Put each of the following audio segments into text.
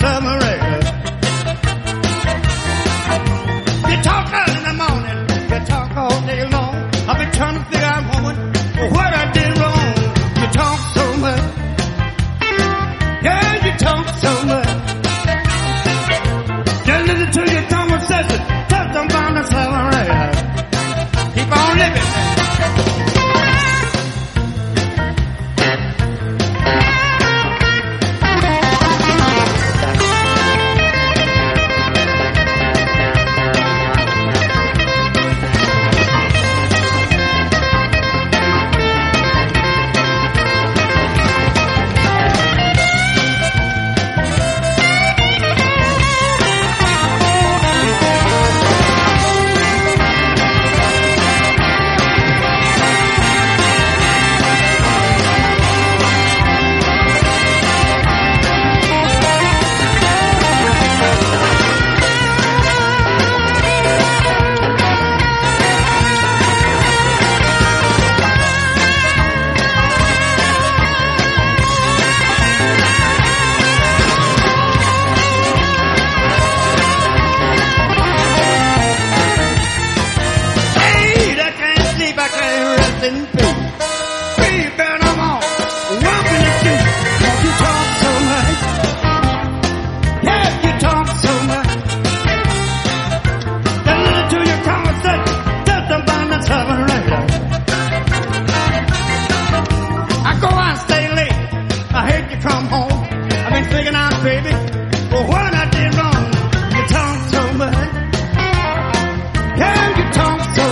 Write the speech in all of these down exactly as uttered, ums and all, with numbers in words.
submarine. You talk early in the morning, you talk all day long. I've been trying to figure out, woman, what I did wrong. You talk so much, girl, you talk so much. Just listen to your conversation, tell them about the submarine. Keep on living, man.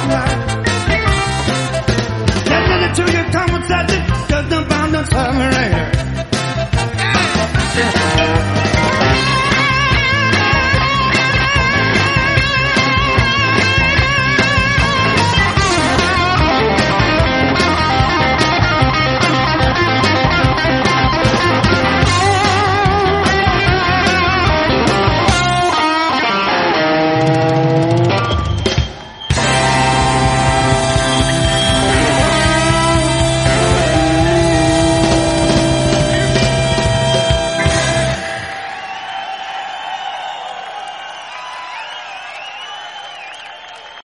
Submarine.